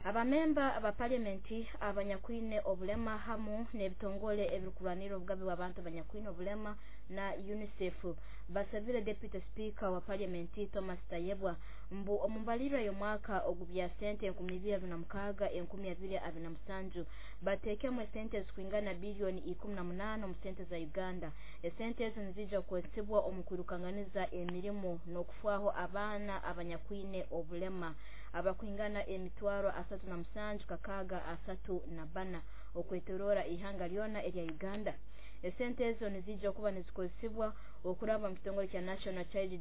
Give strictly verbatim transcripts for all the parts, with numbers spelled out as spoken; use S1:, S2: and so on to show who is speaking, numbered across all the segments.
S1: abamemba aba parliamenti abanyakwine obulema hamu n'ebitongole ebikulwanira obugabe bw'abantu abanyakwine obulema na UNICEF basabire deputy speaker wa parliamenti Thomas Tayebwa mbu omumbalira y'omwaka ogubya sente enkumi ibiri abiri na mukaaga enkumi abiri abiri na musanju batekemu sente zikwingana bilioni ikumi na munana mu sente za Uganda. Esente ezo nizija kwesibwa omukwirukanganiza emirimo n'okufwaho abaana abanyakwine obulema abakwingana emitwaro asatu na musanju kakaaga asatu na bana okwetorora ihanga lyona erya Uganda. Esente ezo nizija kuba nizikozesebwa okuraba mu kitongole kya National Child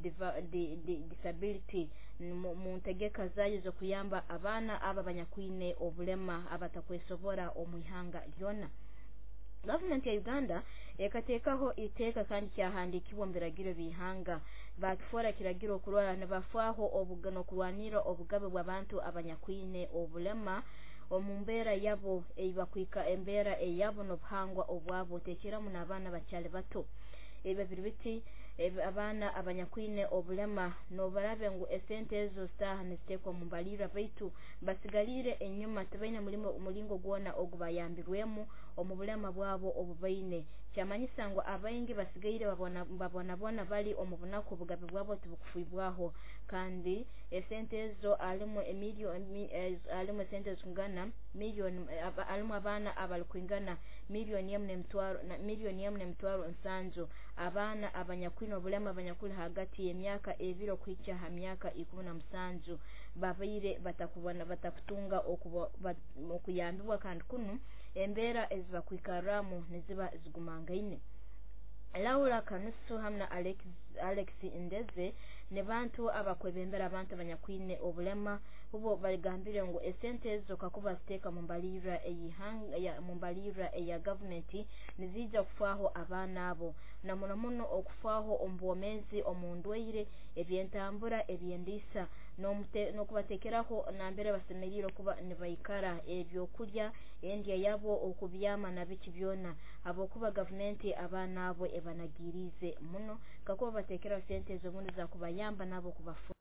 S1: Disability mu ntegeka zayo zo kuyamba abaana aba banyakwine obulema abatakwesobora omu ihanga lyona. Government ya Uganda ekateekaho iteeka kandi kyahandikibwa mu biragiro bihanga bakifora kiragiro okulwala ne bafwaho obugano kulwanira obugabe bw'abantu abanyakwine obulema omumbera yabo eibakwika embera eyabo n'obuhangwa obwabo tekeramu n'abaana bakyali bato ebe biribiti abana abanyakwine obulema no barabe ngu esente ezo staha nestekwa mumbalira baitu basigalire enyuma tabaina mulimo umulingo gwona ogubayambirwemu omubulema bwabo obubaine kyamanyisa ngo abayingi basigaire babona babona bona bali omubunaku bugabe bwabo tubukufibwaho kandi esente ezo alimo emillion alimo esente zungana million alimo abana abalukwingana million yemne mtwaro na million yemne mtwaro nsanjo abana abanyakwine obulema abanyakuli hagati y'emyaka ebiro kwicha ha myaka ikumi na musanju babaire batakubona batakutunga okuyambibwa kandi kunu embera eziba kwikaramu neziba zigumangaine. Laura Kanusu hamna Alex Alex Indeze ne bantu abakwebembera abantu abanyakwine obulema hubo baligambire ngo esente ezo kakuba steka mumbalira eyihanga ya mumbalira eya government nizija kufaho abana abo na muno muno okufaho ombomezi omundweire ebyentambura ebyendisa no no kubatekeraho nambere basemeriro kuba nibayikara ebyo kulya endya yabo okubyama na biki byona abo kuba government abana abo ebanagirize muno kakuba batekera sente zo mundi za kubayamba nabo kubafu